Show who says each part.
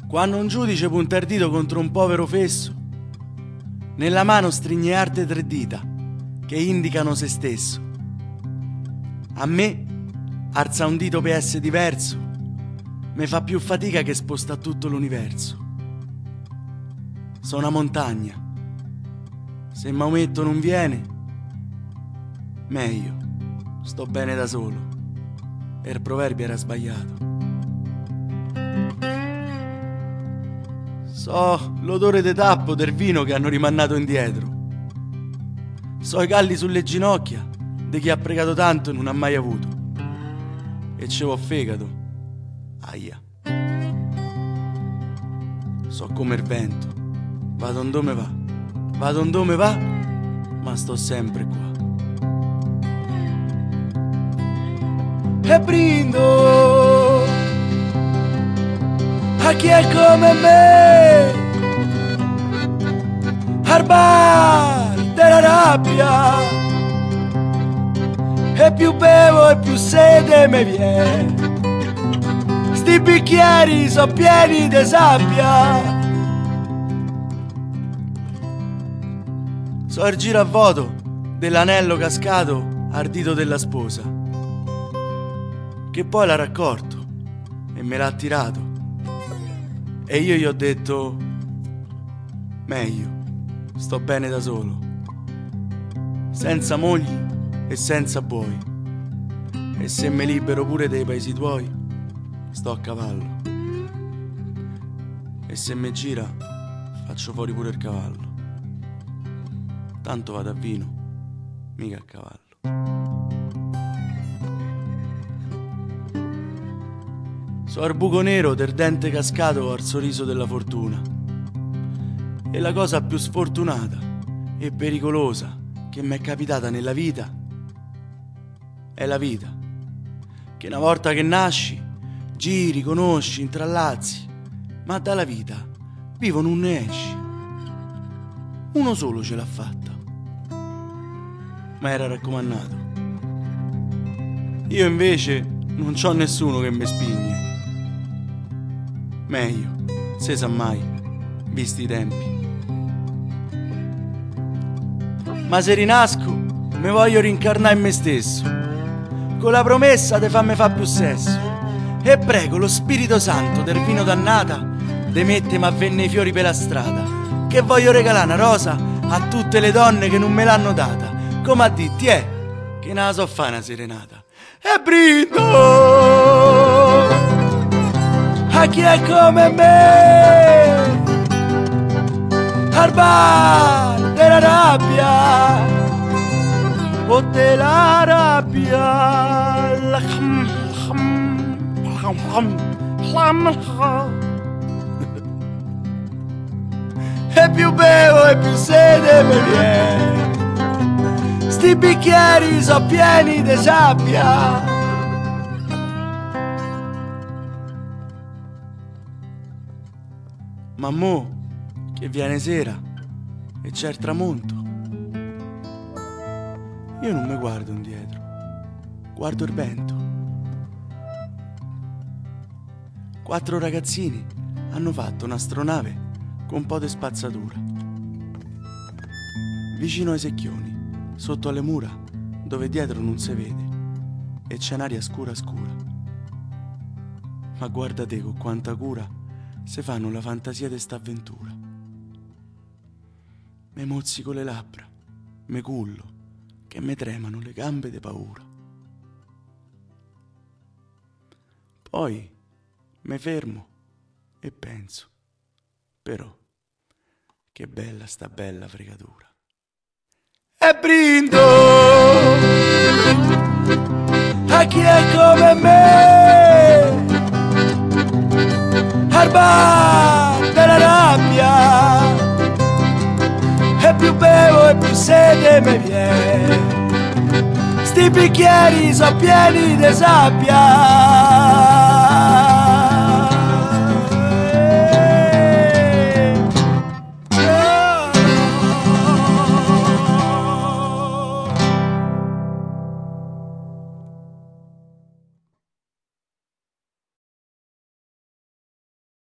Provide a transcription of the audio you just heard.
Speaker 1: Quando un giudice punta il dito contro un povero fesso, nella mano strigne arte 3 dita che indicano se stesso. A me alza un dito per essere diverso, mi fa più fatica che sposta tutto l'universo. Sono una montagna, se Maometto non viene, meglio, sto bene da solo. E il proverbio era sbagliato. So l'odore de tappo del vino che hanno rimandato indietro. So i calli sulle ginocchia di chi ha pregato tanto e non ha mai avuto. E ce l'ho fegato. Aia. So come il vento. Vado dove va. Vado dove va, ma sto sempre qua. E brindo a chi è come me, al bar della rabbia, e più bevo e più sete me viene, sti bicchieri so pieni di sabbia. So il giro a vuoto dell'anello cascato al dito della sposa, che poi l'ha raccolto e me l'ha tirato. E io gli ho detto, meglio, sto bene da solo, senza mogli e senza buoi. E se mi libero pure dei paesi tuoi, sto a cavallo. E se mi gira, faccio fuori pure il cavallo. Tanto vado a vino, mica a cavallo. So al buco nero del dente cascato al sorriso della fortuna. E la cosa più sfortunata e pericolosa che mi è capitata nella vita è la vita. Che una volta che nasci, giri, conosci, intrallazzi, ma dalla vita vivo non ne esci. Uno solo ce l'ha fatta, ma era raccomandato. Io invece non c'ho nessuno che mi spigne. Meglio, se sa mai, visti i tempi. Ma se rinasco, mi voglio rincarnare in me stesso, con la promessa di farmi fa più sesso. E prego lo Spirito Santo del vino dannata de mettermi a venne i fiori per la strada, che voglio regalare una rosa a tutte le donne che non me l'hanno data, come a ditti che ne la so fa una serenata. E brindo a chi è come me, al bar della rabbia o della rabbia. E più bevo e più sete mi viene, sti bicchieri so pieni di sabbia. Ma mo che viene sera e c'è il tramonto, io non mi guardo indietro, guardo il vento. 4 ragazzini hanno fatto un'astronave con un po' di spazzatura. Vicino ai secchioni, sotto alle mura, dove dietro non si vede, e c'è un'aria scura scura. Ma guarda te con quanta cura se fanno la fantasia di sta avventura. Me mozzico le labbra, me cullo, che me tremano le gambe di paura. Poi me fermo e penso, però, che bella sta bella fregatura. E brindo a chi è come me, al bar della rabbia, e più bevo e più sete mi viene, sti bicchieri so pieni di sabbia.